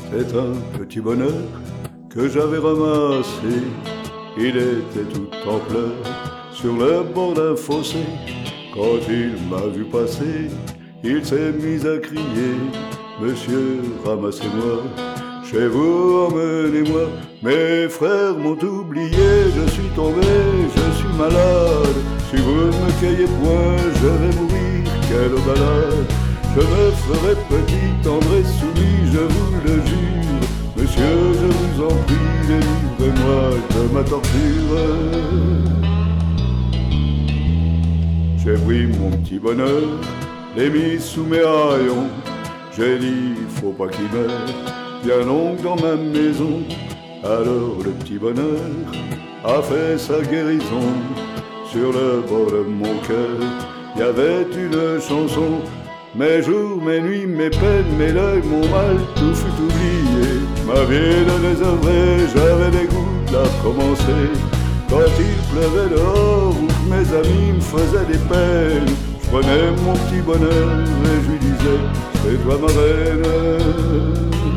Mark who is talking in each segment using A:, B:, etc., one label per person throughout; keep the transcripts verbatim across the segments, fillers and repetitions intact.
A: C'est un petit bonheur que j'avais ramassé. Il était tout en pleurs sur le bord d'un fossé. Quand il m'a vu passer, il s'est mis à crier: Monsieur, ramassez-moi, chez vous, emmenez-moi. Mes frères m'ont oublié, je suis tombé, je suis malade. Si vous ne me cueillez point, je vais mourir, quelle balade. Je me ferai petit, tendre et soumis, je vous le jure. Monsieur, je vous en prie, délivrez-moi de ma torture. J'ai pris mon petit bonheur, l'ai mis sous mes haillons. J'ai dit, faut pas qu'il meure, viens donc dans ma maison. Alors le petit bonheur a fait sa guérison. Sur le bord de mon cœur, il y avait une chanson. Mes jours, mes nuits, mes peines, mes deuils, mon mal, tout fut oublié. Ma vie de désœuvré, j'avais des gouttes à commencer. Quand il pleuvait dehors ou que mes amis me faisaient des peines, je prenais mon petit bonheur et je lui disais: c'est toi ma reine.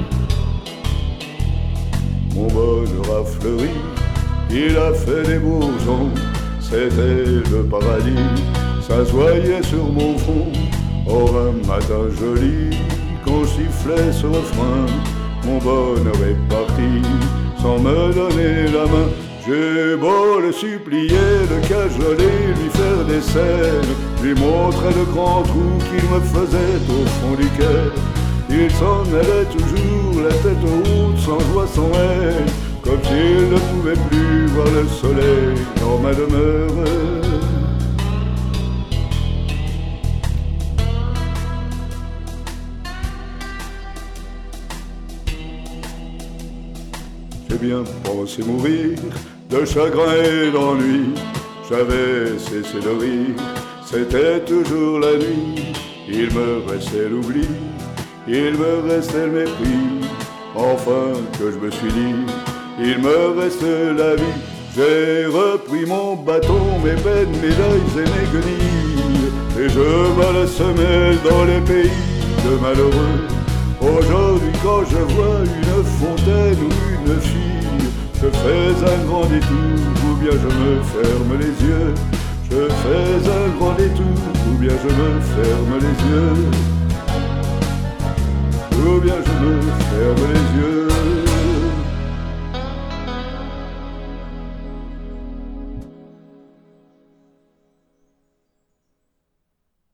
A: Mon bonheur a fleuri, il a fait des bourgeons. C'était le paradis, ça se voyait sur mon front. Or un matin joli, qu'on sifflait ce refrain, mon bonheur est parti sans me donner la main. J'ai beau le supplier, le cajoler, lui faire des scènes, lui montrer le grand trou qu'il me faisait au fond du cœur. Il s'en allait toujours, la tête haute, sans joie, sans haine, comme s'il ne pouvait plus voir le soleil dans ma demeure. J'ai bien pensé mourir de chagrin et d'ennui. J'avais cessé de rire, c'était toujours la nuit. Il me restait l'oubli, il me restait le mépris. Enfin que je me suis dit, il me reste la vie. J'ai repris mon bâton, mes peines, mes deuils et mes guenilles, et je bats la semelle dans les pays de malheureux. Aujourd'hui quand je vois une fontaine ou une fille, je fais un grand détour ou bien je me ferme les yeux. Je fais un grand détour ou bien je me ferme les yeux. Ou bien je me ferme les yeux.